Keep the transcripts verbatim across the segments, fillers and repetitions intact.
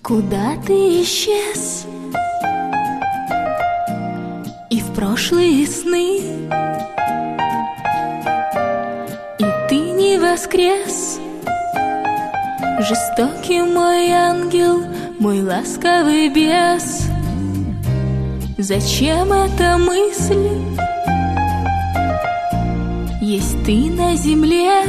Куда ты исчез? И в прошлые сны, и ты не воскрес. Жестокий мой ангел, мой ласковый бес. Зачем эта мысль? Есть ты на земле.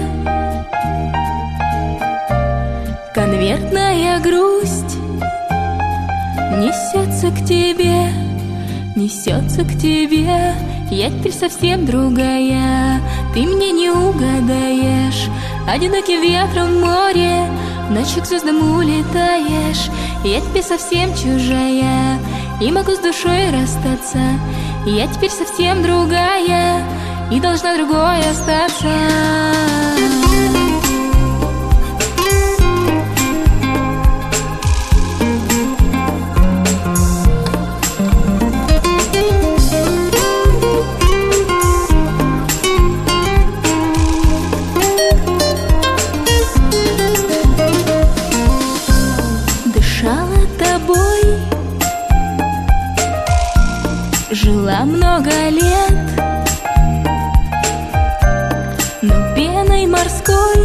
Конвертная грусть несется к тебе, несется к тебе. Я теперь совсем другая, ты мне не угадаешь. Одиноким ветром в море, ночью к звездам улетаешь. Я теперь совсем чужая, и могу с душой расстаться. Я теперь совсем другая, и должна другой остаться. Дышала тобой, жила много лет, но пеной морской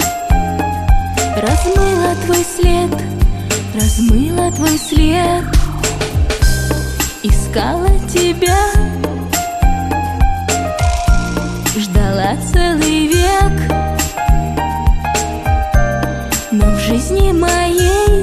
размыла твой след, размыла твой след. Искала тебя, ждала целый век, но в жизни моей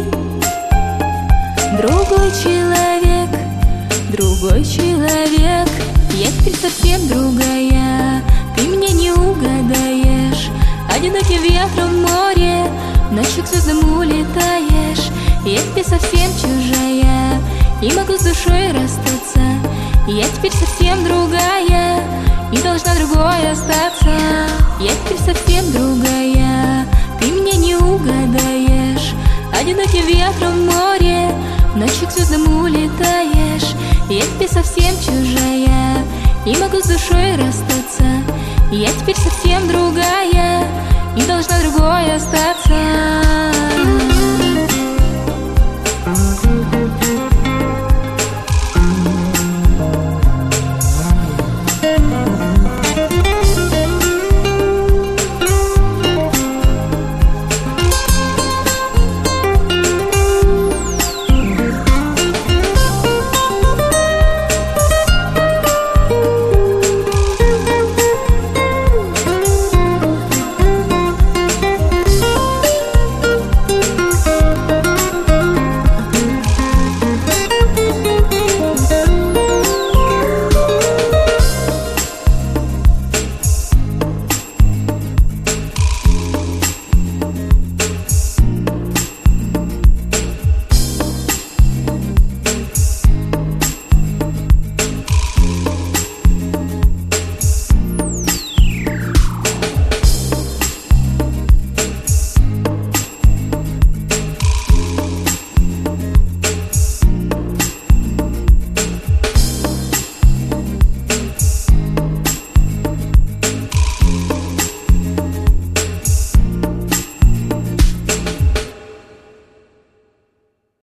другой человек, другой человек. Я теперь совсем другая, ты мне не угадаешь. Одиноким ветром в море, ночью к звездам улетаешь. Я теперь совсем чужая, и могу с душой расстаться. Я теперь совсем другая, и должна другой остаться. Я теперь совсем другая, ты мне не угадаешь. Одиноким ветром в море, ночью к звездам улетаешь. Я теперь совсем чужая, и могу с душой расстаться. Я теперь совсем другая, и должна другой остаться.